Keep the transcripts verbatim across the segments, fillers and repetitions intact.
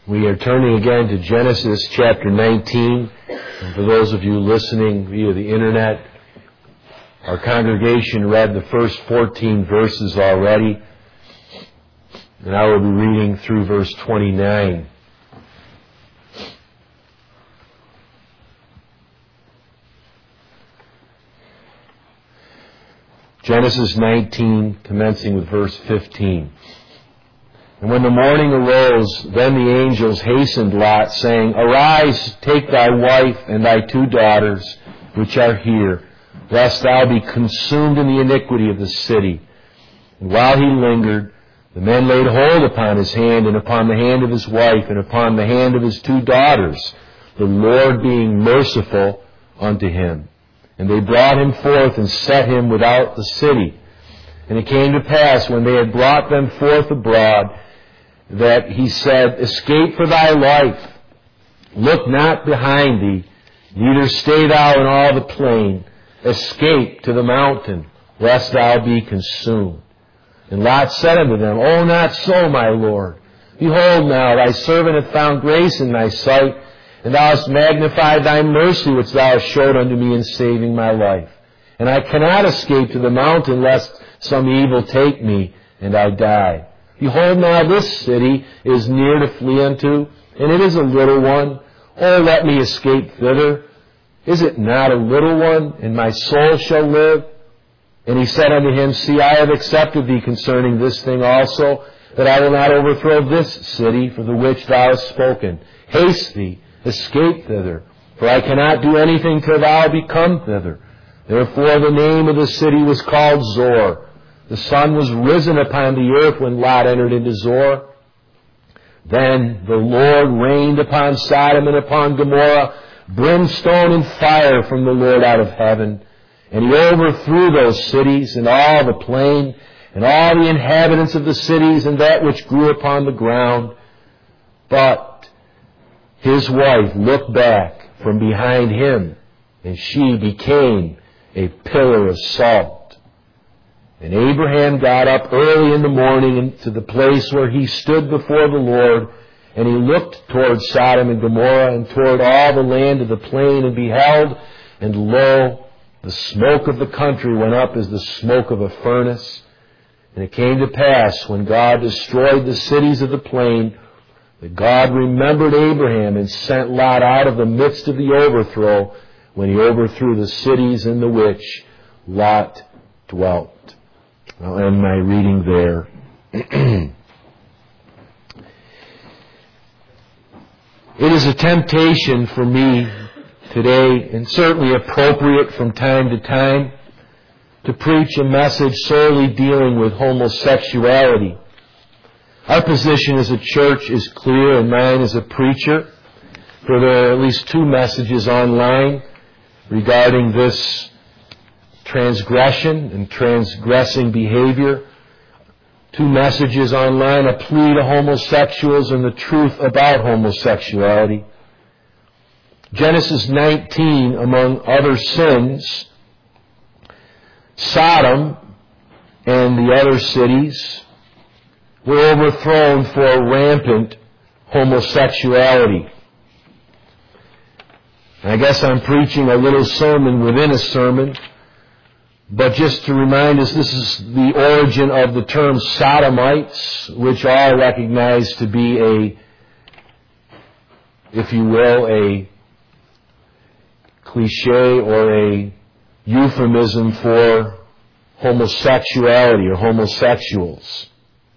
We are turning again to Genesis chapter nineteen. And for those of you listening via the internet, our congregation read the first fourteen verses already, and I will be reading through verse twenty-nine. Genesis nineteen, commencing with verse fifteen. And when the morning arose, then the angels hastened Lot, saying, Arise, take thy wife and thy two daughters, which are here, lest thou be consumed in the iniquity of the city. And while he lingered, the men laid hold upon his hand, and upon the hand of his wife, and upon the hand of his two daughters, the Lord being merciful unto him. And they brought him forth, and set him without the city. And it came to pass, when they had brought them forth abroad, that he said, Escape for thy life, look not behind thee, neither stay thou in all the plain, escape to the mountain, lest thou be consumed. And Lot said unto them, O not so, my Lord. Behold now, thy servant hath found grace in thy sight, and thou hast magnified thy mercy which thou hast showed unto me in saving my life. And I cannot escape to the mountain, lest some evil take me, and I die. Behold now, this city is near to flee unto, and it is a little one. Oh, let me escape thither. Is it not a little one, and my soul shall live? And he said unto him, See, I have accepted thee concerning this thing also, that I will not overthrow this city for the which thou hast spoken. Haste thee, escape thither, for I cannot do anything till thou be come thither. Therefore the name of the city was called Zoar. The sun was risen upon the earth when Lot entered into Zoar. Then the Lord rained upon Sodom and upon Gomorrah brimstone and fire from the Lord out of heaven. And he overthrew those cities and all the plain and all the inhabitants of the cities and that which grew upon the ground. But his wife looked back from behind him, and she became a pillar of salt. And Abraham got up early in the morning to the place where he stood before the Lord, and he looked toward Sodom and Gomorrah and toward all the land of the plain, and beheld, and lo, the smoke of the country went up as the smoke of a furnace. And it came to pass, when God destroyed the cities of the plain, that God remembered Abraham and sent Lot out of the midst of the overthrow, when he overthrew the cities in the which Lot dwelt. I'll end my reading there. It is a temptation for me today, and certainly appropriate from time to time, to preach a message solely dealing with homosexuality. Our position as a church is clear, and mine as a preacher, for there are at least two messages online regarding this transgression and transgressing behavior. Two messages online, a plea to homosexuals and the truth about homosexuality. Genesis nineteen, among other sins, Sodom and the other cities were overthrown for rampant homosexuality. I guess I'm preaching a little sermon within a sermon, but just to remind us, this is the origin of the term sodomites, which all recognize to be a, if you will, a cliche or a euphemism for homosexuality or homosexuals.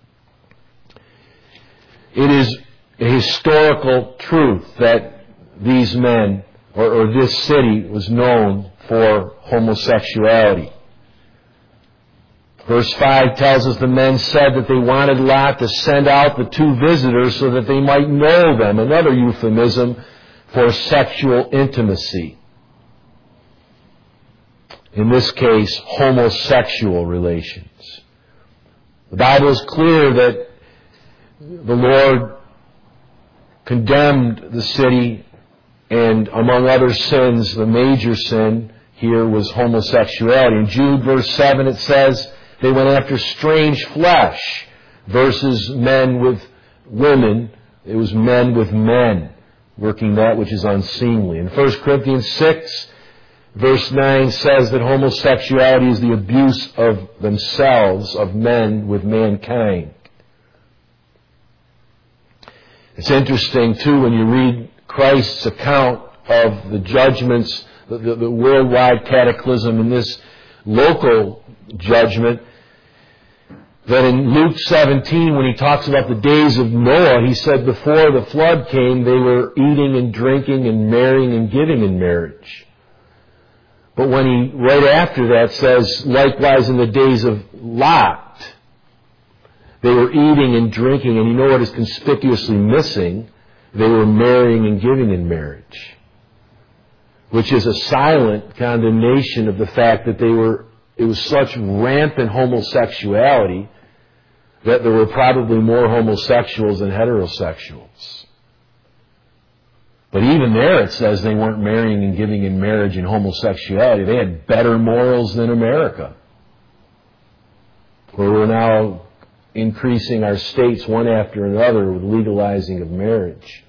It is a historical truth that these men, or, or this city, was known for homosexuality. Verse five tells us the men said that they wanted Lot to send out the two visitors so that they might know them, another euphemism for sexual intimacy. In this case, homosexual relations. The Bible is clear that the Lord condemned the city, and among other sins, the major sin here was homosexuality. In Jude verse seven it says, they went after strange flesh versus men with women It was men with men, working that which is unseemly. In First Corinthians six, verse nine says that homosexuality is the abuse of themselves, of men with mankind. It's interesting, too, when you read Christ's account of the judgments, the, the, the worldwide cataclysm and this local judgment, that in Luke seventeen, when he talks about the days of Noah, he said before the flood came, they were eating and drinking and marrying and giving in marriage. But when he, right after that, says, likewise in the days of Lot, they were eating and drinking, and you know what is conspicuously missing? They were marrying and giving in marriage, which is a silent condemnation of the fact that they were, it was such rampant homosexuality that there were probably more homosexuals than heterosexuals. But even there it says they weren't marrying and giving in marriage in homosexuality. They had better morals than America, where we're now increasing our states one after another with legalizing of marriage.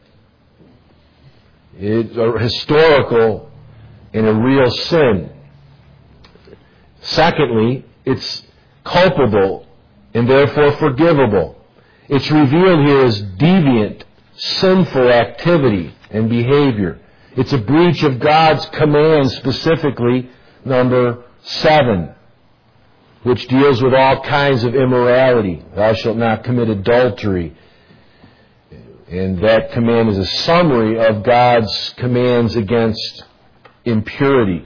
It's a historical and a real sin. Secondly, it's culpable and therefore forgivable. It's revealed here as deviant, sinful activity and behavior. It's a breach of God's command, specifically number seven, which deals with all kinds of immorality. Thou shalt not commit adultery. And that command is a summary of God's commands against impurity.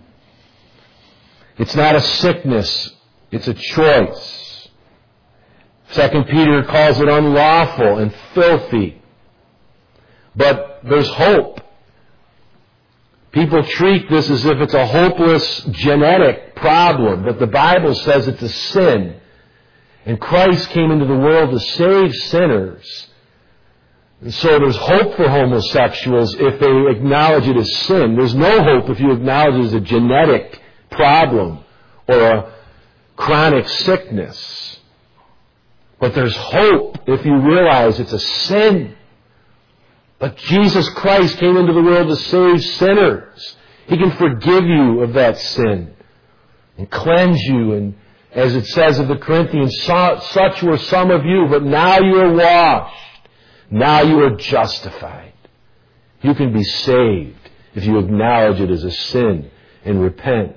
It's not a sickness, it's a choice. Second Peter calls it unlawful and filthy. But there's hope. People treat this as if it's a hopeless genetic problem, but the Bible says it's a sin. And Christ came into the world to save sinners. And so there's hope for homosexuals if they acknowledge it as sin. There's no hope if you acknowledge it as a genetic problem or a chronic sickness. But there's hope if you realize it's a sin. But Jesus Christ came into the world to save sinners. He can forgive you of that sin and cleanse you. And as it says of the Corinthians, such were some of you, but now you are washed. Now you are justified. You can be saved if you acknowledge it as a sin and repent.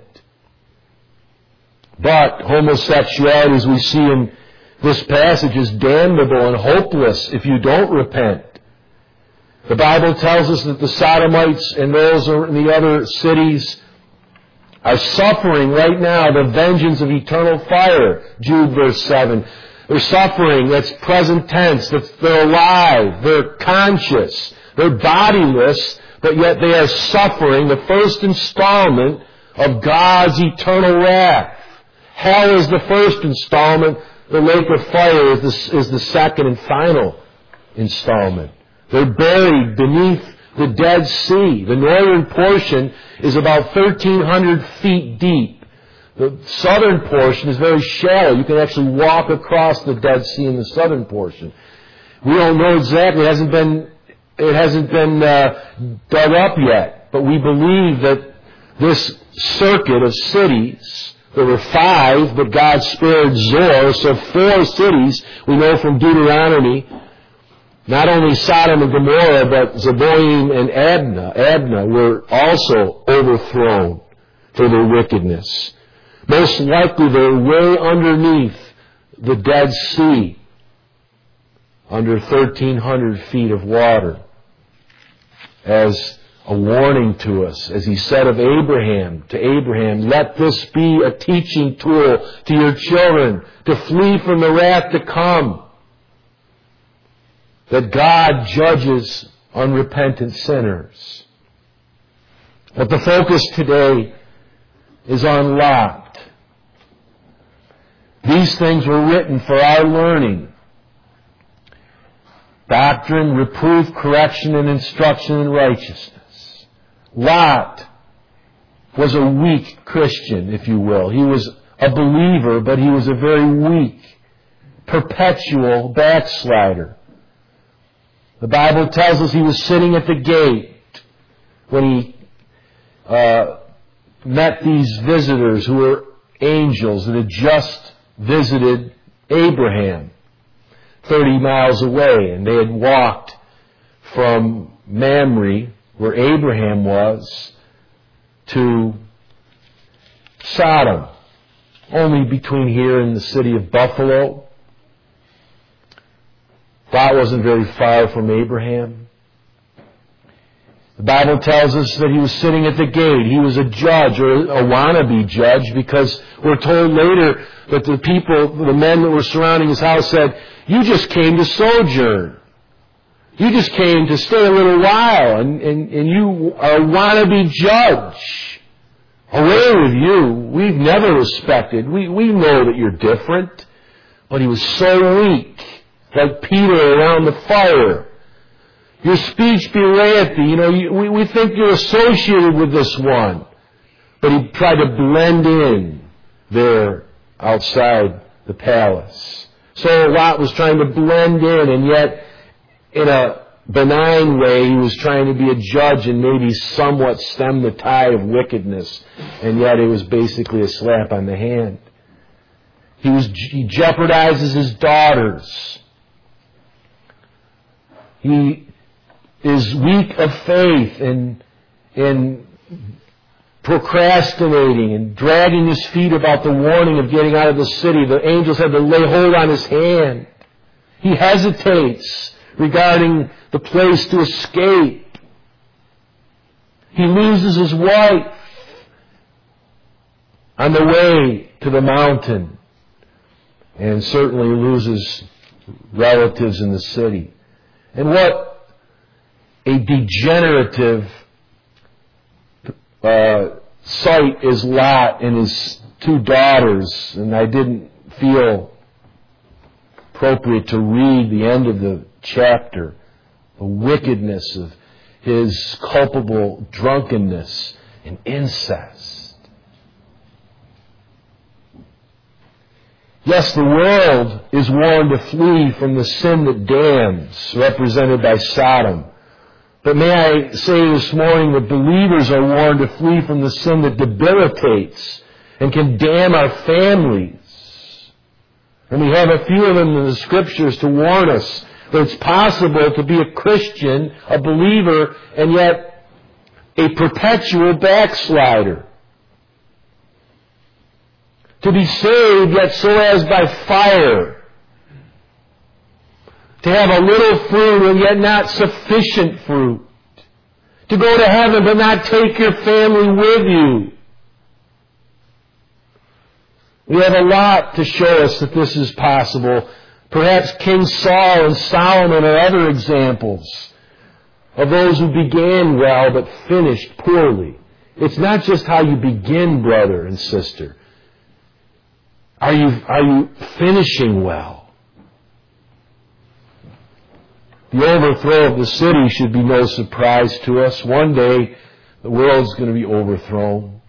But homosexuality, as we see in this passage, is damnable and hopeless if you don't repent. The Bible tells us that the Sodomites and those in the other cities are suffering right now the vengeance of eternal fire. Jude verse seven. They're suffering, that's present tense, that's, they're alive, they're conscious, they're bodiless, but yet they are suffering the first installment of God's eternal wrath. Hell is the first installment, the lake of fire is the, is the second and final installment. They're buried beneath the Dead Sea. The northern portion is about thirteen hundred feet deep. The southern portion is very shallow. You can actually walk across the Dead Sea in the southern portion. We don't know exactly. It hasn't been, it hasn't been uh, dug up yet. But we believe that this circuit of cities, there were five, but God spared Zoar, so four cities we know from Deuteronomy. Not only Sodom and Gomorrah, but Zeboim and Adnah, Adnah were also overthrown for their wickedness. Most likely they're way underneath the Dead Sea, under thirteen hundred feet of water, as a warning to us, as he said of Abraham, to Abraham, let this be a teaching tool to your children to flee from the wrath to come. That God judges unrepentant sinners. But the focus today is on Lot. These things were written for our learning. Doctrine, reproof, correction, and instruction in righteousness. Lot was a weak Christian, if you will. He was a believer, but he was a very weak, perpetual backslider. The Bible tells us he was sitting at the gate when he uh, met these visitors who were angels that had just visited Abraham thirty miles away, and they had walked from Mamre, where Abraham was, to Sodom, only between here and the city of Buffalo. Lot wasn't very far from Abraham. The Bible tells us that he was sitting at the gate. He was a judge, or a wannabe judge, because we're told later that the people, the men that were surrounding his house said, "You just came to sojourn. You just came to stay a little while, and, and, and you are a wannabe judge. Away with you. We've never respected. We, we know that you're different." But he was so weak, like Peter around the fire. "Your speech bewrayeth thee." You know, you, we, we think you're associated with this one. But he tried to blend in there outside the palace. So Lot was trying to blend in, and yet in a benign way he was trying to be a judge and maybe somewhat stem the tide of wickedness. And yet it was basically a slap on the hand. He was he jeopardizes his daughters. He is weak of faith and in procrastinating and dragging his feet about the warning of getting out of the city. The angels had to lay hold on his hand. He hesitates regarding the place to escape. He loses his wife on the way to the mountain, and certainly loses relatives in the city. And what a degenerative uh, sight is Lot and his two daughters. And I didn't feel appropriate to read the end of the chapter. The wickedness of his culpable drunkenness and incest. Yes, the world is warned to flee from the sin that damns, represented by Sodom. But may I say this morning that believers are warned to flee from the sin that debilitates and can damn our families. And we have a few of them in the Scriptures to warn us that it's possible to be a Christian, a believer, and yet a perpetual backslider. To be saved, yet so as by fire. To have a little fruit and yet not sufficient fruit. To go to heaven but not take your family with you. We have a lot to show us that this is possible. Perhaps King Saul and Solomon are other examples of those who began well but finished poorly. It's not just how you begin, brother and sister. Are you, are you finishing well? The overthrow of the city should be no surprise to us. One day, the world's going to be overthrown.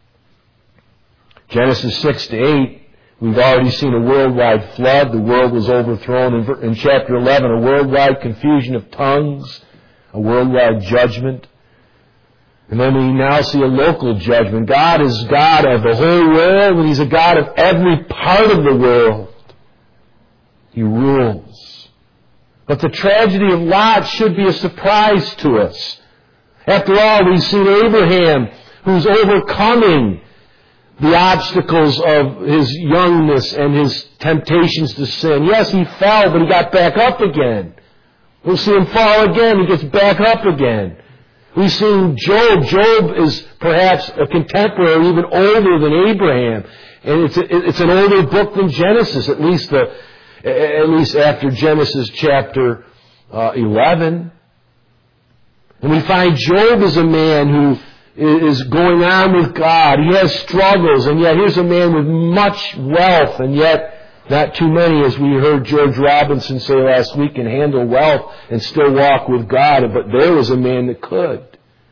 Genesis six to eight, we've already seen a worldwide flood. The world was overthrown. In, in chapter eleven, a worldwide confusion of tongues, a worldwide judgment. And then we now see a local judgment. God is God of the whole world, and He's a God of every part of the world. He rules. But the tragedy of Lot should be a surprise to us. After all, we've seen Abraham, who's overcoming the obstacles of his youngness and his temptations to sin. Yes, he fell, but he got back up again. We'll see him fall again. He gets back up again. We've seen Job. Job is perhaps a contemporary, even older than Abraham. And it's, a, it's an older book than Genesis, at least the, at least after Genesis chapter uh, eleven. And we find Job is a man who is going on with God. He has struggles, and yet here's a man with much wealth, and yet not too many, as we heard George Robinson say last week, can handle wealth and still walk with God. But there was a man that could.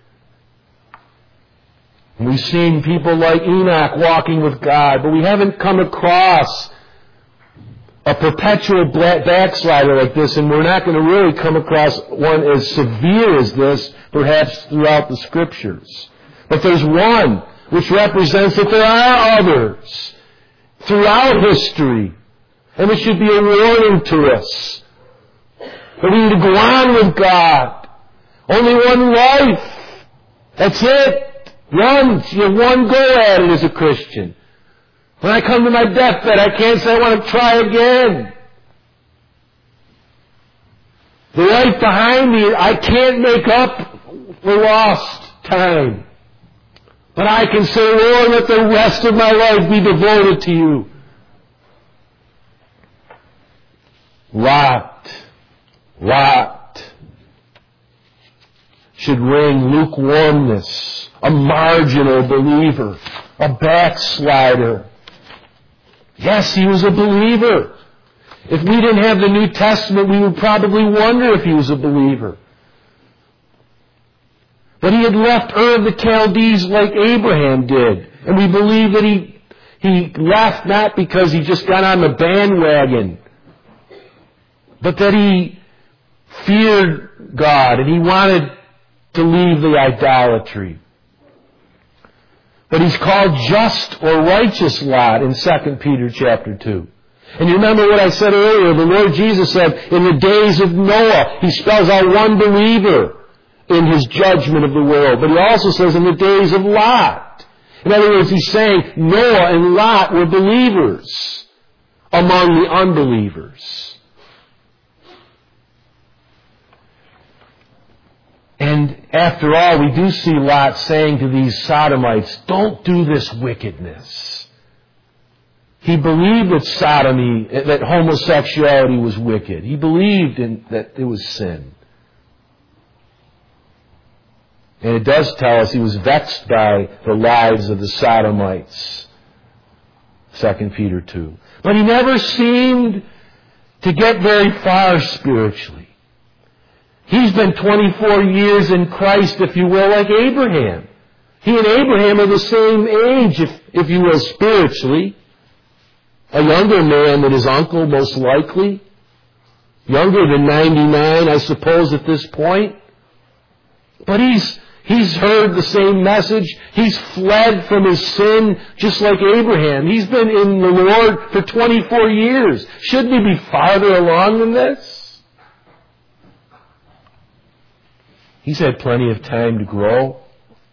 And we've seen people like Enoch walking with God, but we haven't come across a a perpetual backslider like this, and we're not going to really come across one as severe as this, perhaps throughout the Scriptures. But there's one which represents that there are others throughout history, and it should be a warning to us that we need to go on with God. Only one life. That's it. One. You have one go at it as a Christian. When I come to my deathbed, I can't say I want to try again. The life behind me, I can't make up for lost time. But I can say, Lord, let the rest of my life be devoted to you. Lot, Lot should ring lukewarmness, a marginal believer, a backslider. Yes, he was a believer. If we didn't have the New Testament, we would probably wonder if he was a believer. But he had left Ur of the Chaldees like Abraham did. And we believe that he, he left not because he just got on the bandwagon, but that he feared God and he wanted to leave the idolatry. But he's called just or righteous Lot in Second Peter chapter two. And you remember what I said earlier, the Lord Jesus said, in the days of Noah, he spells out one believer in his judgment of the world. But he also says in the days of Lot. In other words, he's saying Noah and Lot were believers among the unbelievers. And after all, we do see Lot saying to these sodomites, don't do this wickedness. He believed that sodomy, that homosexuality was wicked. He believed in, that it was sin. And it does tell us he was vexed by the lives of the sodomites. Second Peter two. But he never seemed to get very far spiritually. He's been twenty-four years in Christ, if you will, like Abraham. He and Abraham are the same age, if, if you will, spiritually. A younger man than his uncle, most likely. Younger than ninety-nine, I suppose, at this point. But he's he's heard the same message. He's fled from his sin just like Abraham. He's been in the Lord for twenty-four years. Shouldn't he be farther along than this? He's had plenty of time to grow.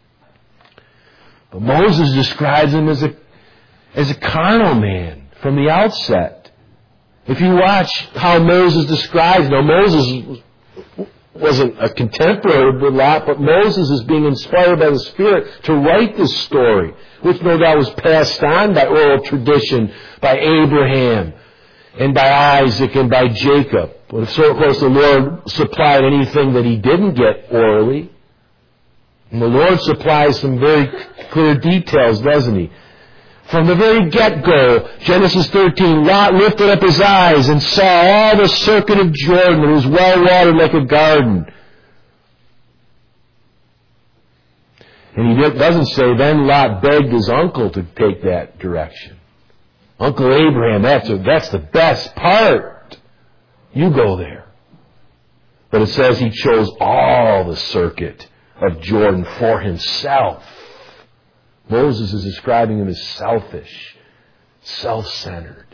But Moses describes him as a, as a carnal man from the outset. If you watch how Moses describes, now Moses wasn't a contemporary of Lot, but Moses is being inspired by the Spirit to write this story, which no doubt was passed on by oral tradition, by Abraham, and by Isaac, and by Jacob. But so, of course, the Lord supplied anything that he didn't get orally. And the Lord supplies some very clear details, doesn't he? From the very get-go, Genesis thirteen, Lot lifted up his eyes and saw all the circuit of Jordan. It was well-watered like a garden. And he doesn't say, then Lot begged his uncle to take that direction. Uncle Abraham, that's, a, that's the best part. You go there. But it says he chose all the circuit of Jordan for himself. Moses is describing him as selfish, self-centered.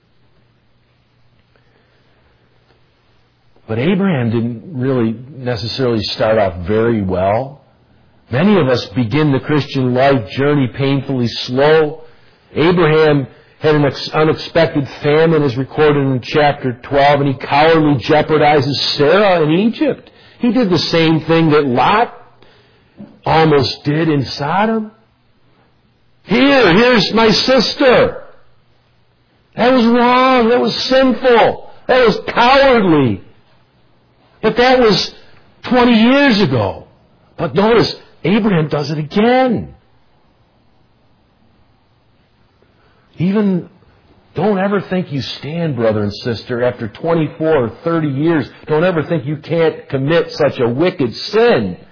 But Abraham didn't really necessarily start off very well. Many of us begin the Christian life journey painfully slow. Abraham had an unexpected famine, as recorded in chapter twelve, and he cowardly jeopardizes Sarah in Egypt. He did the same thing that Lot almost did in Sodom. Here, here's my sister. That was wrong. That was sinful. That was cowardly. But that was twenty years ago. But notice, Abraham does it again. Even, don't ever think you stand, brother and sister, after twenty-four or thirty years. Don't ever think you can't commit such a wicked sin.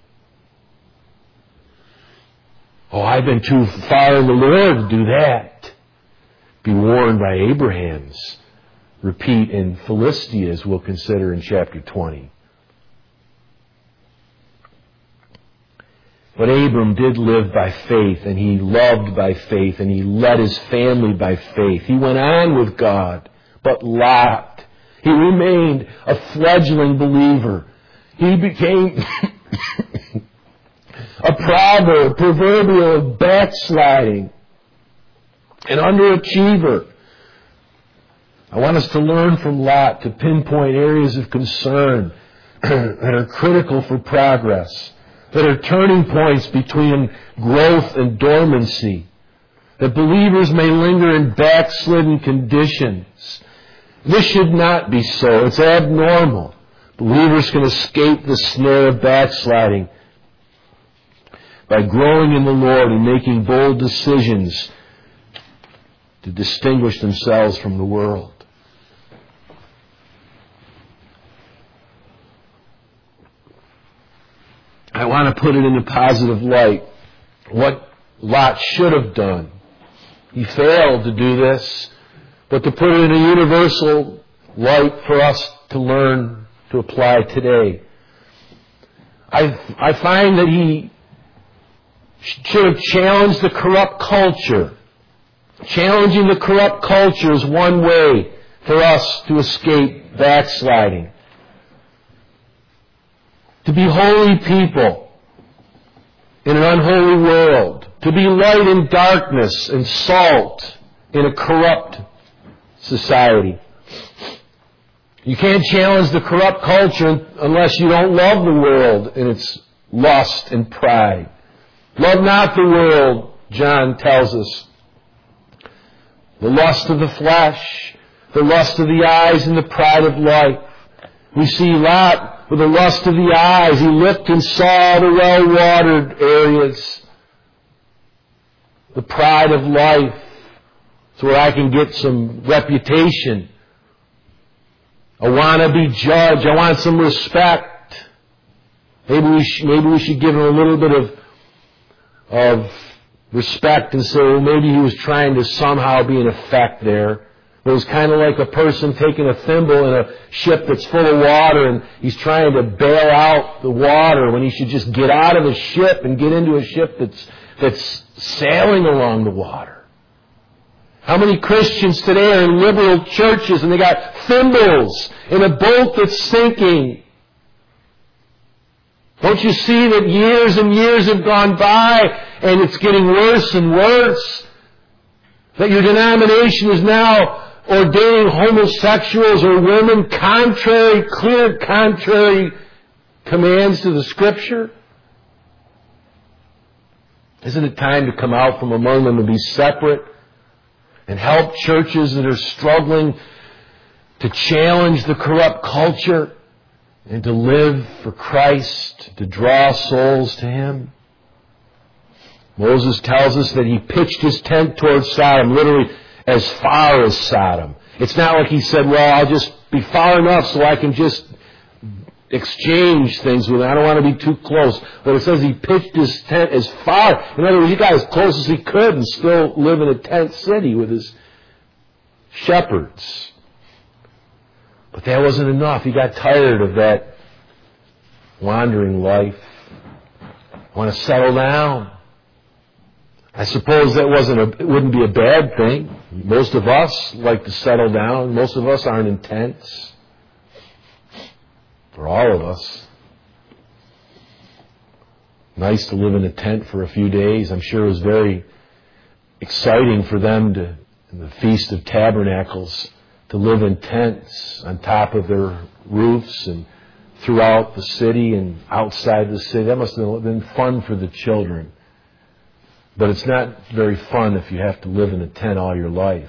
Oh, I've been too far in the Lord to do that. Be warned by Abraham's repeat in Philistia, as we'll consider in chapter twenty. But Abram did live by faith, and he loved by faith, and he led his family by faith. He went on with God, but Lot, he remained a fledgling believer. He became a proverb, proverbial of backsliding, an underachiever. I want us to learn from Lot to pinpoint areas of concern that are critical for progress, that are turning points between growth and dormancy, that believers may linger in backslidden conditions. This should not be so. It's abnormal. Believers can escape the snare of backsliding by growing in the Lord and making bold decisions to distinguish themselves from the world. I want to put it in a positive light. What Lot should have done. He failed to do this, but to put it in a universal light for us to learn to apply today. I, I find that he should have challenged the corrupt culture. Challenging the corrupt culture is one way for us to escape backsliding. To be holy people in an unholy world. To be light in darkness and salt in a corrupt society. You can't challenge the corrupt culture unless you don't love the world in its lust and pride. Love not the world, John tells us. The lust of the flesh, the lust of the eyes, and the pride of life. We see Lot with the lust of the eyes. He looked and saw the well-watered areas. The pride of life. It's where I can get some reputation. I want to be judged. I want some respect. Maybe we should, maybe we should give him a little bit of, of respect and say, well, maybe he was trying to somehow be an effect there. It was kind of like a person taking a thimble in a ship that's full of water and he's trying to bail out the water when he should just get out of the ship and get into a ship that's, that's sailing along the water. How many Christians today are in liberal churches and they got thimbles in a boat that's sinking? Don't you see that years and years have gone by and it's getting worse and worse? That your denomination is now ordaining homosexuals or women contrary, clear contrary commands to the Scripture? Isn't it time to come out from among them and be separate and help churches that are struggling to challenge the corrupt culture and to live for Christ, to draw souls to Him? Moses tells us that he pitched his tent towards Sodom, literally as far as Sodom. It's not like he said, well, I'll just be far enough so I can just exchange things with it. I don't want to be too close. But it says he pitched his tent as far. In other words, he got as close as he could and still live in a tent city with his shepherds. But that wasn't enough. He got tired of that wandering life. I want to settle down. I suppose that wasn't a, it wouldn't be a bad thing. Most of us like to settle down. Most of us aren't in tents. For all of us. Nice to live in a tent for a few days. I'm sure it was very exciting for them to, in the Feast of Tabernacles, to live in tents on top of their roofs and throughout the city and outside the city. That must have been fun for the children. But it's not very fun if you have to live in a tent all your life.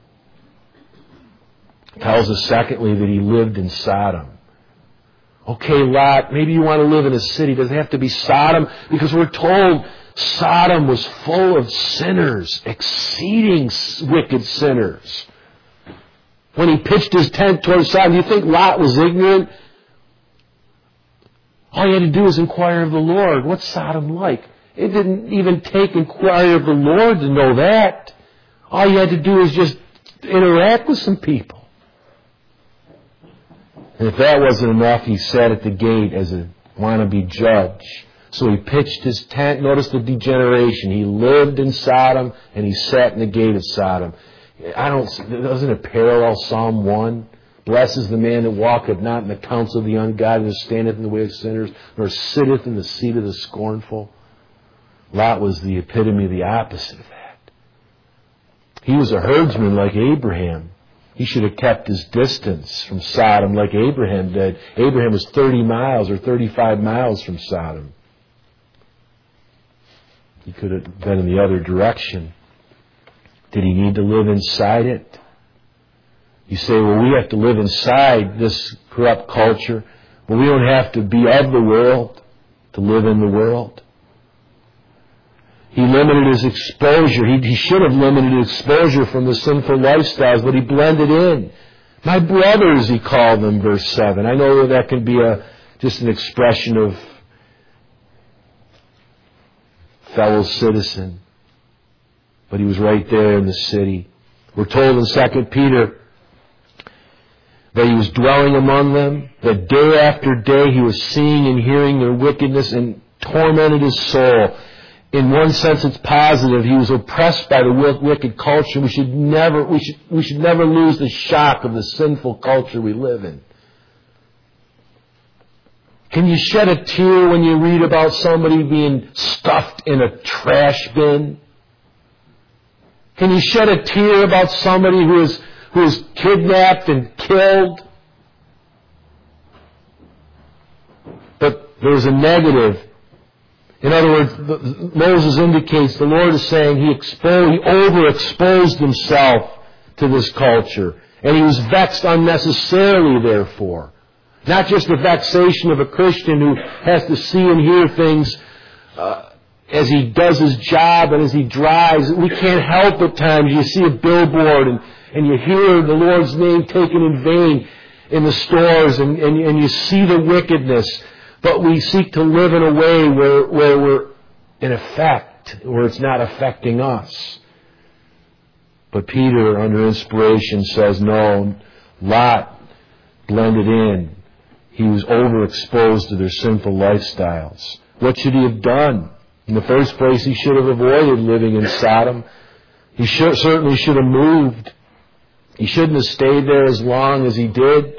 It tells us, secondly, that he lived in Sodom. Okay, Lot, maybe you want to live in a city. Does it have to be Sodom? Because we're told Sodom was full of sinners, exceeding wicked sinners. When he pitched his tent towards Sodom, do you think Lot was ignorant? All he had to do was inquire of the Lord. What's Sodom like? It didn't even take inquiry of the Lord to know that. All you had to do was just interact with some people. And if that wasn't enough, he sat at the gate as a wannabe judge. So he pitched his tent. Notice the degeneration. He lived in Sodom and he sat in the gate of Sodom. I don't, doesn't it parallel Psalm one? Blessed is the man that walketh not in the counsel of the ungodly, nor standeth in the way of sinners, nor sitteth in the seat of the scornful. Lot was the epitome of the opposite of that. He was a herdsman like Abraham. He should have kept his distance from Sodom like Abraham did. Abraham was thirty miles or thirty-five miles from Sodom. He could have been in the other direction. Did he need to live inside it? You say, well, we have to live inside this corrupt culture. Well, we don't have to be of the world to live in the world. He limited his exposure. He, he should have limited his exposure from the sinful lifestyles, but he blended in. My brothers, he called them, verse seven. I know that can be a just an expression of fellow citizen, but he was right there in the city. We're told in Second Peter that he was dwelling among them, that day after day he was seeing and hearing their wickedness and tormented his soul. In one sense, it's positive. He was oppressed by the wicked culture. We should never, we should, we should never lose the shock of the sinful culture we live in. Can you shed a tear when you read about somebody being stuffed in a trash bin? Can you shed a tear about somebody who is who is kidnapped and killed? But there's a negative. In other words, Moses indicates the Lord is saying he exposed, he overexposed himself to this culture. And he was vexed unnecessarily, therefore. Not just the vexation of a Christian who has to see and hear things uh, as he does his job and as he drives. We can't help at times. You see a billboard and, and you hear the Lord's name taken in vain in the stores and, and, and you see the wickedness. But we seek to live in a way where, where we're in effect, where it's not affecting us. But Peter, under inspiration, says, no, Lot blended in. He was overexposed to their sinful lifestyles. What should he have done? In the first place, he should have avoided living in Sodom. He should, certainly should have moved. He shouldn't have stayed there as long as he did.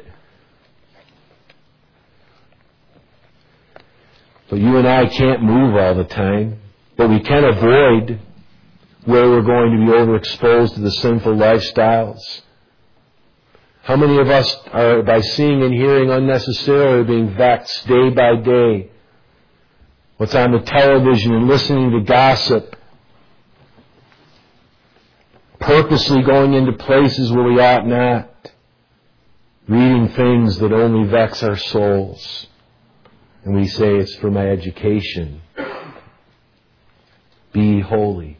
But you and I can't move all the time. But we can avoid where we're going to be overexposed to the sinful lifestyles. How many of us are, by seeing and hearing unnecessarily, being vexed day by day? What's on the television and listening to gossip? Purposely going into places where we ought not. Reading things that only vex our souls. And we say, it's for my education. Be holy.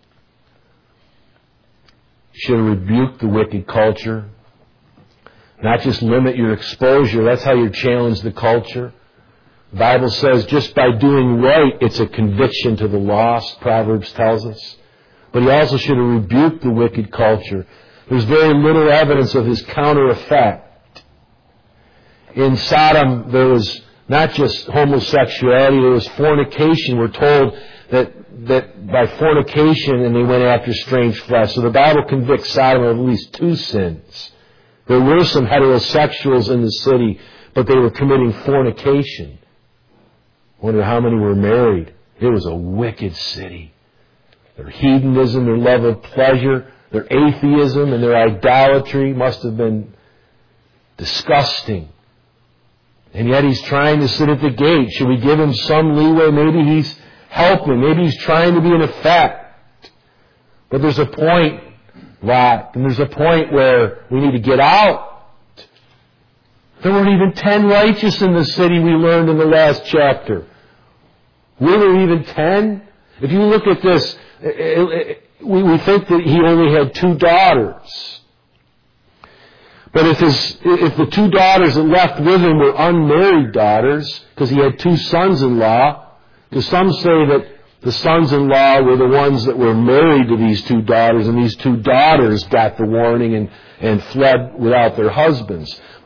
You should have rebuked the wicked culture. Not just limit your exposure. That's how you challenge the culture. The Bible says just by doing right, it's a conviction to the lost, Proverbs tells us. But he also should have rebuked the wicked culture. There's very little evidence of his counter effect. In Sodom, there was not just homosexuality, there was fornication. We're told that, that by fornication, and they went after strange flesh. So the Bible convicts Sodom of at least two sins. There were some heterosexuals in the city, but they were committing fornication. I wonder how many were married. It was a wicked city. Their hedonism, their love of pleasure, their atheism, and their idolatry must have been disgusting. And yet he's trying to sit at the gate. Should we give him some leeway? Maybe he's helping. Maybe he's trying to be an effect. But there's a point, Lot, and there's a point where we need to get out. There weren't even ten righteous in the city, we learned in the last chapter. Were there even ten? If you look at this, we think that he only had two daughters. But if his, if the two daughters that left with him were unmarried daughters, because he had two sons-in-law, because some say that the sons-in-law were the ones that were married to these two daughters, and these two daughters got the warning and, and fled without their husbands.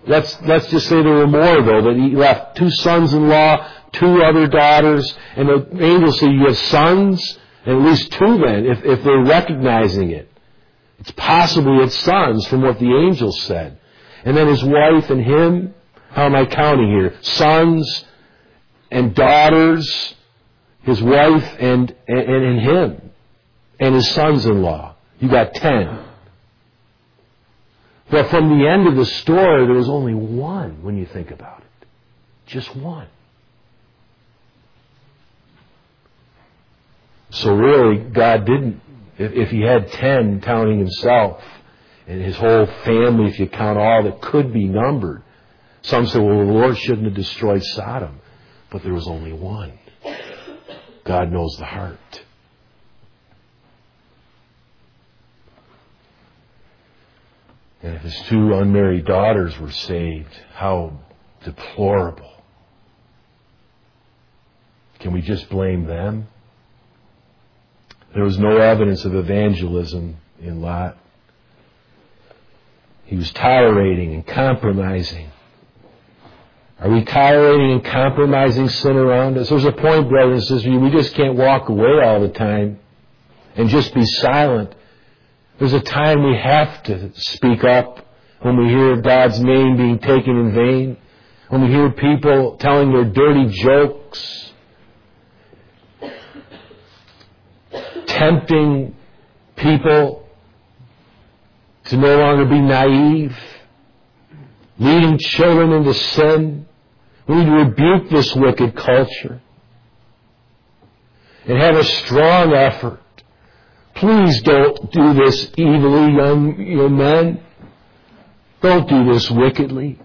Let's, let's just say there were more, though, that he left two sons-in-law, two other daughters, and the angels say you have sons, and at least two then, if, if they're recognizing it. It's possible he had sons from what the angels said. And then his wife and him, how am I counting here? Sons and daughters, his wife and, and, and him, and his sons-in-law. You got ten. But from the end of the story, there was only one when you think about it. Just one. So really, God didn't, if, if he had ten counting himself and his whole family, if you count all that could be numbered, some say, well, the Lord shouldn't have destroyed Sodom. But there was only one. God knows the heart. And if his two unmarried daughters were saved, how deplorable. Can we just blame them? There was no evidence of evangelism in Lot. He was tolerating and compromising. Are we tolerating and compromising sin around us? There's a point, brothers and sisters, we just can't walk away all the time and just be silent. There's a time we have to speak up when we hear God's name being taken in vain, when we hear people telling their dirty jokes, tempting people to no longer be naive, leading children into sin. We need to rebuke this wicked culture and have a strong effort. Please don't do this evilly, young, young men. Don't do this wickedly.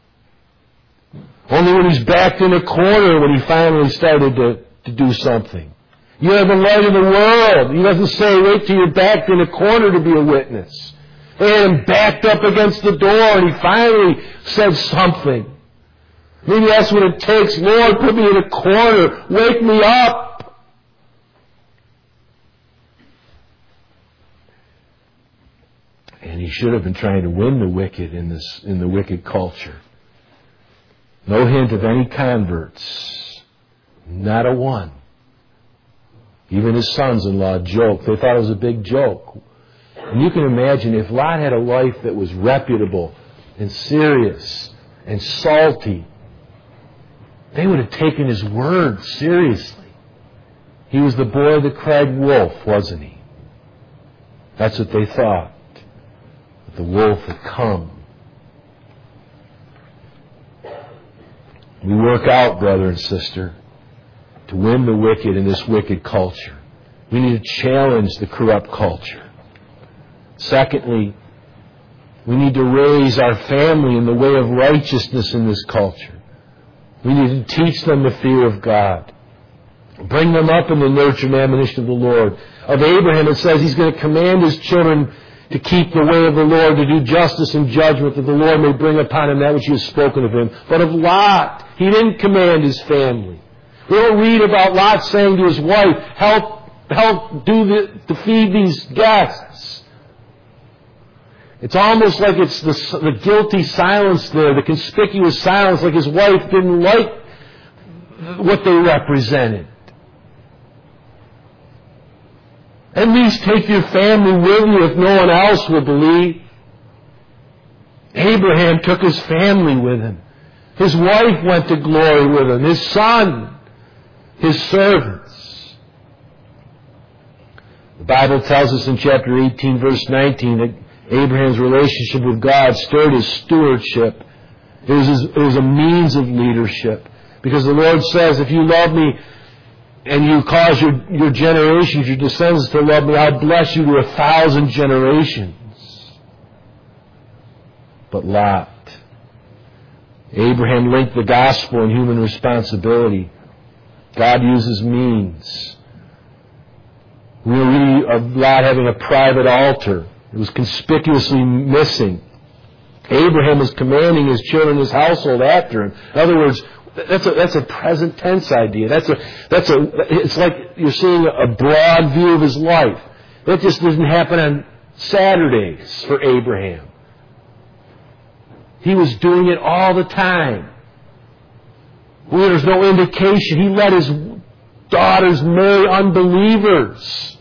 Only when he's backed in a corner when he finally started to, to do something. You are the light of the world. He doesn't say, wait till you're backed in a corner to be a witness. They had him backed up against the door and he finally said something. Maybe that's what it takes. Lord, put me in a corner. Wake me up. And he should have been trying to win the wicked in this, in the wicked culture. No hint of any converts. Not a one. Even his sons-in-law joked. They thought it was a big joke. And you can imagine if Lot had a life that was reputable and serious and salty, they would have taken his word seriously. He was the boy that cried wolf, wasn't he? That's what they thought. But the wolf had come. We work out, brother and sister, to win the wicked in this wicked culture. We need to challenge the corrupt culture. Secondly, we need to raise our family in the way of righteousness in this culture. We need to teach them the fear of God. Bring them up in the nurture and admonition of the Lord. Of Abraham, it says he's going to command his children to keep the way of the Lord, to do justice and judgment, that the Lord may bring upon him that which he has spoken of him. But of Lot, he didn't command his family. We don't read about Lot saying to his wife, help, help do the, to feed these guests. It's almost like it's the, the guilty silence there, the conspicuous silence, like his wife didn't like what they represented. At least take your family with you if no one else will believe. Abraham took his family with him. His wife went to glory with him. His son, his servants. The Bible tells us in chapter eighteen, verse nineteen, that Abraham's relationship with God stirred his stewardship. It was, his, it was a means of leadership. Because the Lord says, if you love me and you cause your, your generations, your descendants to love me, I'll bless you to a thousand generations. But Lot. Abraham linked the gospel and human responsibility. God uses means. We read of Lot having a private altar. It was conspicuously missing. Abraham was commanding his children, his household after him. In other words, that's a, that's a present tense idea. That's a, that's a, it's like you're seeing a broad view of his life. That just doesn't happen on Saturdays for Abraham. He was doing it all the time. There's no indication. He let his daughters marry unbelievers.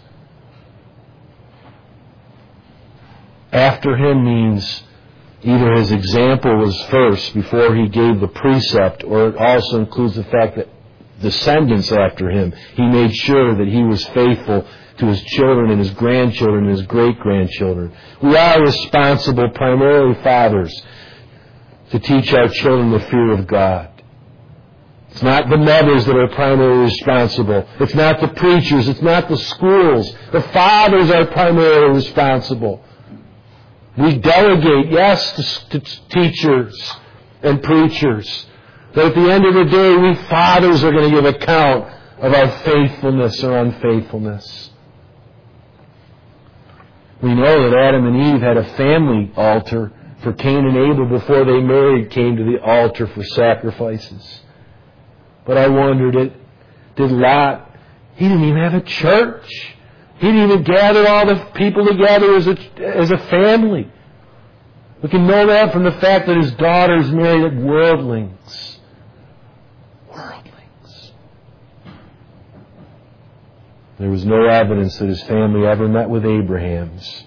After him means either his example was first before he gave the precept, or it also includes the fact that descendants after him, he made sure that he was faithful to his children and his grandchildren and his great-grandchildren. We are responsible, primarily fathers, to teach our children the fear of God. It's not the mothers that are primarily responsible. It's not the preachers. It's not the schools. The fathers are primarily responsible. We delegate, yes, to, to teachers and preachers. But at the end of the day, we fathers are going to give account of our faithfulness or unfaithfulness. We know that Adam and Eve had a family altar, for Cain and Abel, before they married, came to the altar for sacrifices. But I wondered, it, did Lot, he didn't even have a church. He didn't even gather all the people together as a, as a family. We can know that from the fact that his daughters married worldlings. Worldlings. There was no evidence that his family ever met with Abraham's.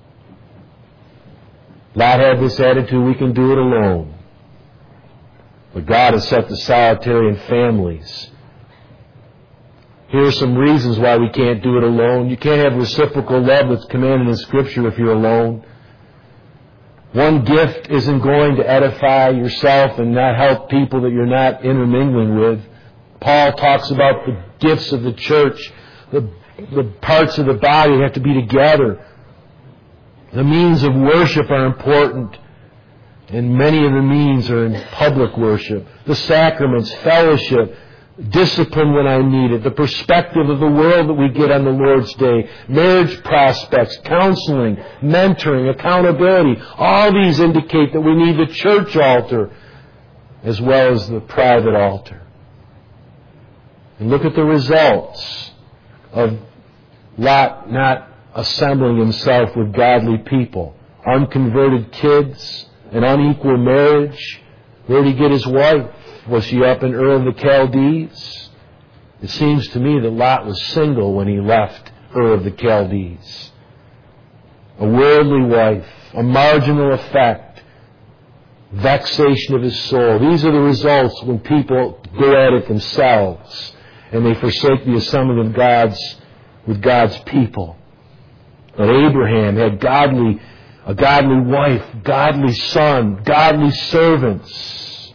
Lot had this attitude, we can do it alone. But God has set the solitary in families. Here are some reasons why we can't do it alone. You can't have reciprocal love that's commanded in Scripture if you're alone. One gift isn't going to edify yourself and not help people that you're not intermingling with. Paul talks about the gifts of the church. The, the parts of the body have to be together. The means of worship are important. And many of the means are in public worship. The sacraments, fellowship, discipline when I need it, the perspective of the world that we get on the Lord's Day, marriage prospects, counseling, mentoring, accountability. All these indicate that we need the church altar as well as the private altar. And look at the results of Lot not assembling himself with godly people. Unconverted kids, an unequal marriage. Where did he get his wife? Was she up in Ur of the Chaldees? It seems to me that Lot was single when he left Ur of the Chaldees. A worldly wife, a marginal effect, vexation of his soul. These are the results when people go at it themselves and they forsake the assembling of God's with God's people. But Abraham had godly, a godly wife, godly son, godly servants.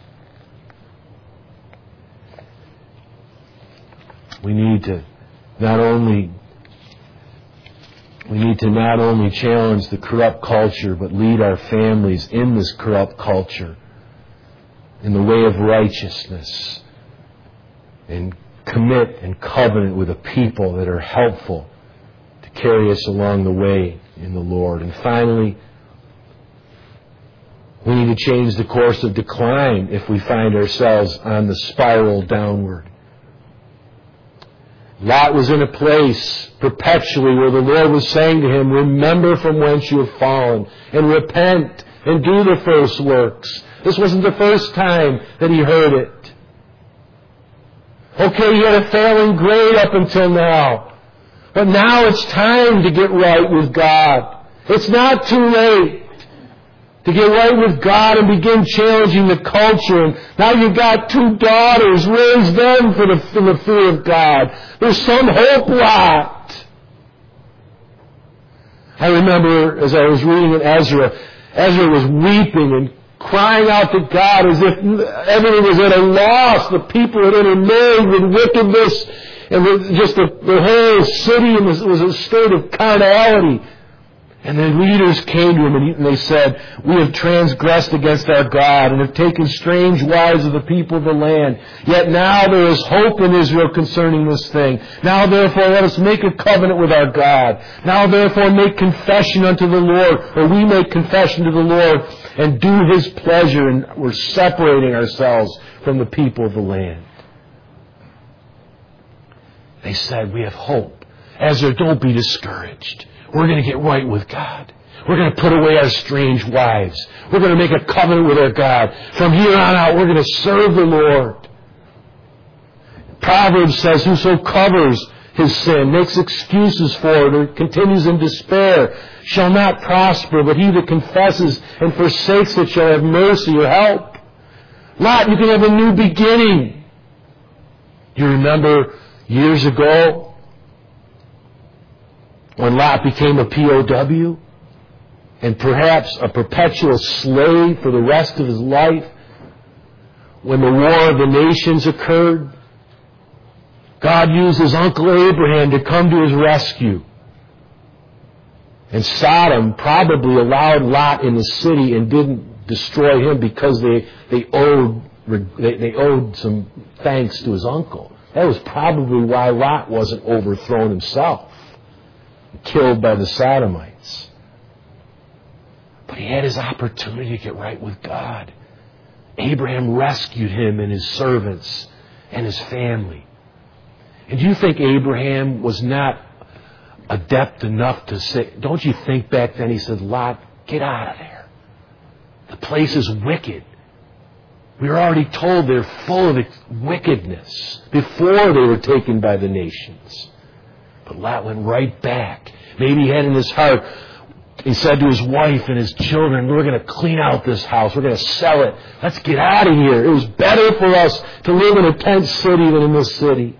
We need to not only we need to not only challenge the corrupt culture, but lead our families in this corrupt culture in the way of righteousness and commit and covenant with a people that are helpful to carry us along the way in the Lord. And finally, we need to change the course of decline if we find ourselves on the spiral downward. Lot was in a place perpetually where the Lord was saying to him, remember from whence you have fallen, and repent, and do the first works. This wasn't the first time that he heard it. Okay, he had a failing grade up until now. But now it's time to get right with God. It's not too late to get right with God and begin challenging the culture. And now you've got two daughters. Raise them for the, for the fear of God. There's some hope, Lot. I remember as I was reading in Ezra, Ezra was weeping and crying out to God as if everything was at a loss. The people had intermarried with wickedness, and the, just the, the whole city was, was a state of carnality. And the leaders came to him and, he, and they said, we have transgressed against our God and have taken strange wives of the people of the land. Yet now there is hope in Israel concerning this thing. Now therefore let us make a covenant with our God. Now therefore make confession unto the Lord, or we make confession to the Lord and do His pleasure, and we're separating ourselves from the people of the land. They said, we have hope. Ezra, don't be discouraged. We're going to get right with God. We're going to put away our strange wives. We're going to make a covenant with our God. From here on out, we're going to serve the Lord. Proverbs says, whoso covers his sin, makes excuses for it, or continues in despair, shall not prosper, but he that confesses and forsakes it shall have mercy or help. Lot, you can have a new beginning. You remember years ago when Lot became a P O W and perhaps a perpetual slave for the rest of his life, when the War of the Nations occurred? God used his uncle Abraham to come to his rescue. And Sodom probably allowed Lot in the city and didn't destroy him because they, they owed they, they owed some thanks to his uncle. That was probably why Lot wasn't overthrown himself, killed by the Sodomites. But he had his opportunity to get right with God. Abraham rescued him and his servants and his family. And do you think Abraham was not adept enough to say, don't you think back then he said, Lot, get out of there. The place is wicked. We were already told they're full of wickedness before they were taken by the nations. But Lot went right back. Maybe he had in his heart, he said to his wife and his children, we're going to clean out this house. We're going to sell it. Let's get out of here. It was better for us to live in a tent city than in this city.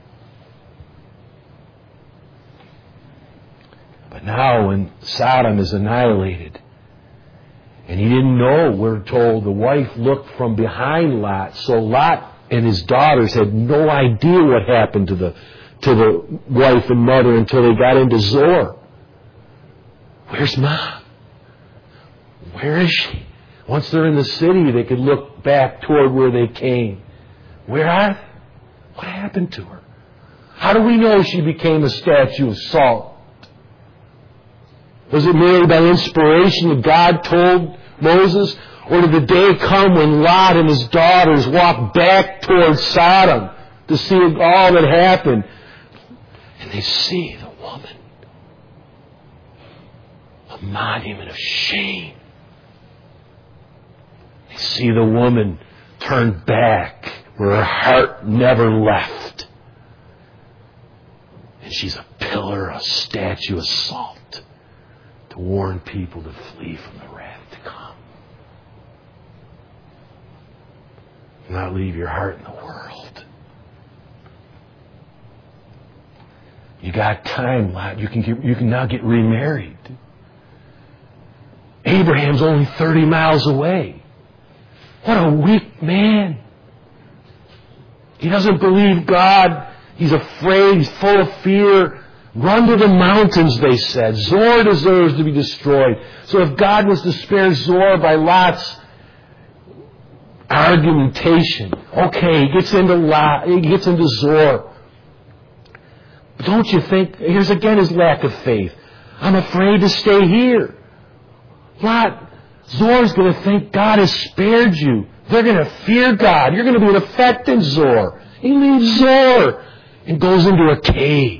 But now when Sodom is annihilated, and he didn't know, we're told the wife looked from behind Lot, so Lot and his daughters had no idea what happened to the to the wife and mother until they got into Zoar. Where's Mom? Where is she? Once they're in the city, they could look back toward where they came. Where are they? What happened to her? How do we know she became a statue of salt? Was it merely by inspiration that God told Moses? Or did the day come when Lot and his daughters walked back towards Sodom to see all that happened? And they see the woman, a monument of shame. They see the woman turned back where her heart never left. And she's a pillar, a statue of salt, to warn people to flee from the wrath to come. Not leave your heart in the world. You got time, Lot. You can get, you can now get remarried. Abraham's only thirty miles away. What a weak man. He doesn't believe God. He's afraid. He's full of fear. Run to the mountains, they said. Zoar deserves to be destroyed. So if God was to spare Zoar by Lot's argumentation, okay, he gets into Lot, he gets into Zoar. But don't you think, here's again his lack of faith. I'm afraid to stay here. Lot, Zoar's going to think God has spared you. They're going to fear God. You're going to be an effect in Zoar. He leaves Zoar and goes into a cave.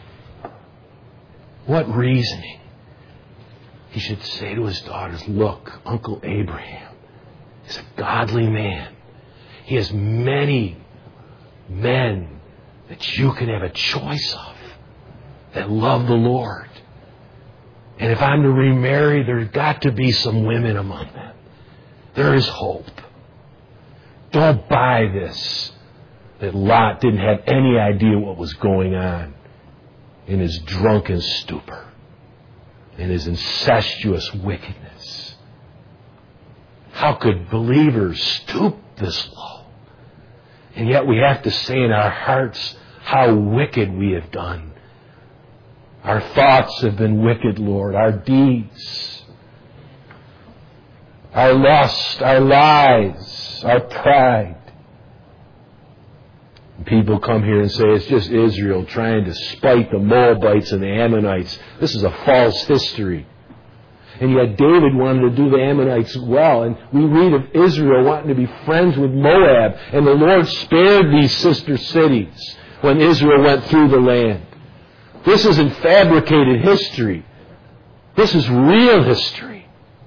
What reasoning? He should say to his daughters, look, Uncle Abraham is a godly man. He has many men that you can have a choice of that love the Lord. And if I'm to remarry, there's got to be some women among them. There is hope. Don't buy this, that Lot didn't have any idea what was going on in his drunken stupor, in his incestuous wickedness. How could believers stoop this low? And yet we have to say in our hearts how wicked we have done. Our thoughts have been wicked, Lord. Our deeds, our lust, our lies, our pride. People come here and say it's just Israel trying to spite the Moabites and the Ammonites. This is a false history. And yet David wanted to do the Ammonites well. And we read of Israel wanting to be friends with Moab. And the Lord spared these sister cities when Israel went through the land. This isn't fabricated history. This is real history.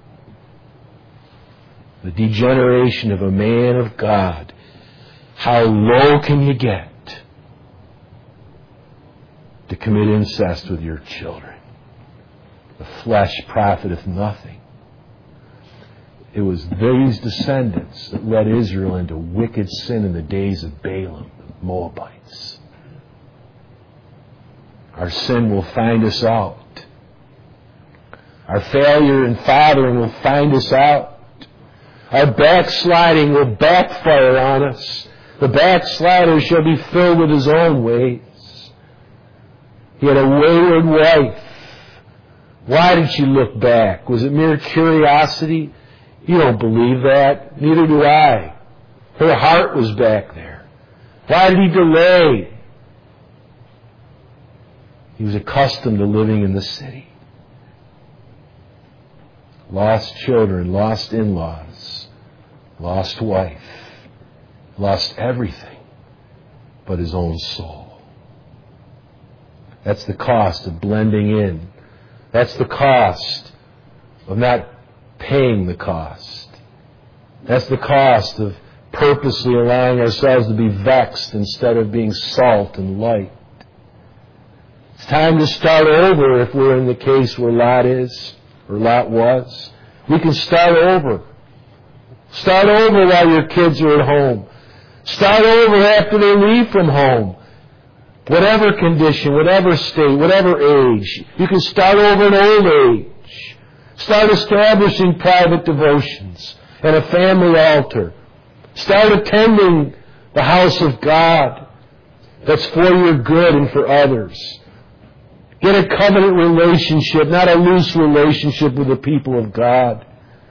The degeneration of a man of God. How low can you get to commit incest with your children? The flesh profiteth nothing. It was these descendants that led Israel into wicked sin in the days of Balaam, the Moabites. Our sin will find us out. Our failure in fathering will find us out. Our backsliding will backfire on us. The backslider shall be filled with his own ways. He had a wayward wife. Why did she look back? Was it mere curiosity? You don't believe that. Neither do I. Her heart was back there. Why did he delay? He was accustomed to living in the city. Lost children, lost in-laws, lost wife, lost everything but his own soul. That's the cost of blending in. That's the cost of not paying the cost. That's the cost of purposely allowing ourselves to be vexed instead of being salt and light. It's time to start over if we're in the case where Lot is, or Lot was. We can start over. Start over while your kids are at home. Start over after they leave from home. Whatever condition, whatever state, whatever age. You can start over in old age. Start establishing private devotions and a family altar. Start attending the house of God that's for your good and for others. Get a covenant relationship, not a loose relationship with the people of God.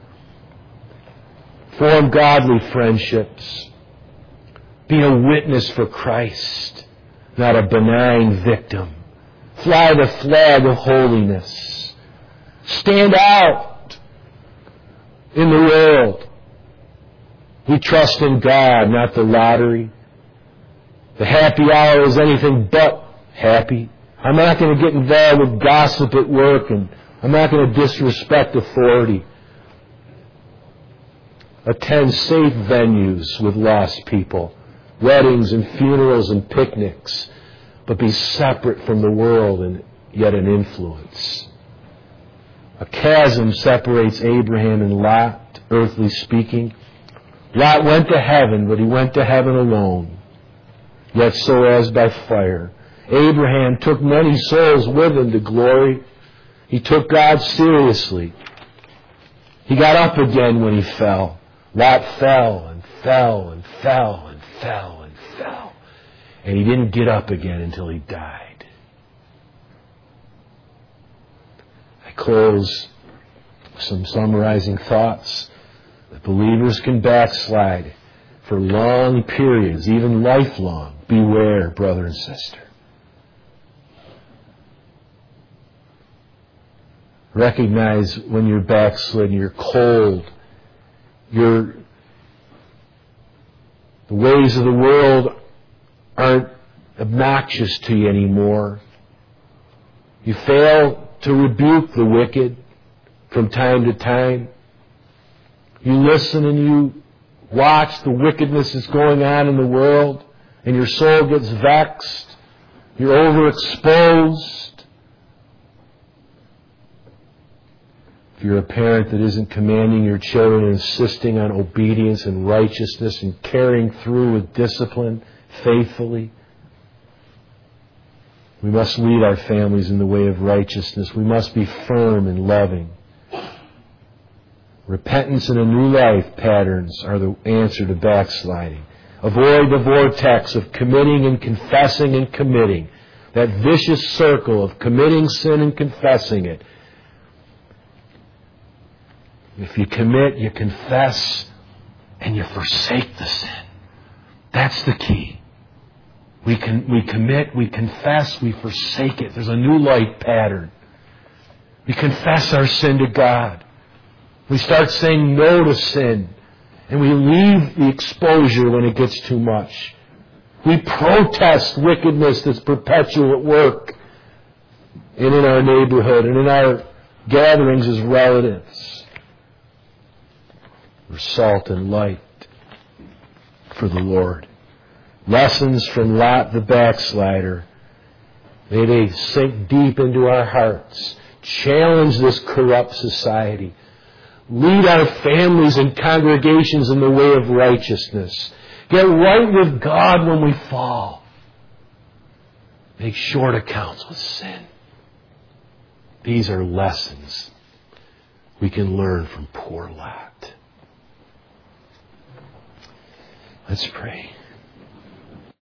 Form godly friendships. Be a witness for Christ, not a benign victim. Fly the flag of holiness. Stand out in the world. We trust in God, not the lottery. The happy hour is anything but happy. I'm not going to get involved with gossip at work, and I'm not going to disrespect authority. Attend safe venues with lost people, weddings and funerals and picnics, but be separate from the world and yet an influence. A chasm separates Abraham and Lot, earthly speaking. Lot went to heaven, but he went to heaven alone, yet so as by fire. Abraham took many souls with him to glory. He took God seriously. He got up again when he fell. Lot fell and fell and fell and fell and fell. And he didn't get up again until he died. I close with some summarizing thoughts. That believers can backslide for long periods, even lifelong. Beware, brother and sister. Recognize when you're backslidden, you're cold, you're, the ways of the world aren't obnoxious to you anymore. You fail to rebuke the wicked from time to time. You listen and you watch the wickedness that's going on in the world, and your soul gets vexed. You're overexposed. If you're a parent that isn't commanding your children and insisting on obedience and righteousness and carrying through with discipline faithfully, we must lead our families in the way of righteousness. We must be firm and loving. Repentance and a new life patterns are the answer to backsliding. Avoid the vortex of committing and confessing and committing. That vicious circle of committing sin and confessing it. If you commit, you confess, and you forsake the sin. That's the key. We can, we commit, we confess, we forsake it. There's a new life pattern. We confess our sin to God. We start saying no to sin. And we leave the exposure when it gets too much. We protest wickedness that's perpetual at work and in our neighborhood and in our gatherings as relatives. We're salt and light for the Lord. Lessons from Lot the backslider. May they sink deep into our hearts. Challenge this corrupt society. Lead our families and congregations in the way of righteousness. Get right with God when we fall. Make short accounts with sin. These are lessons we can learn from poor Lot. Let's pray.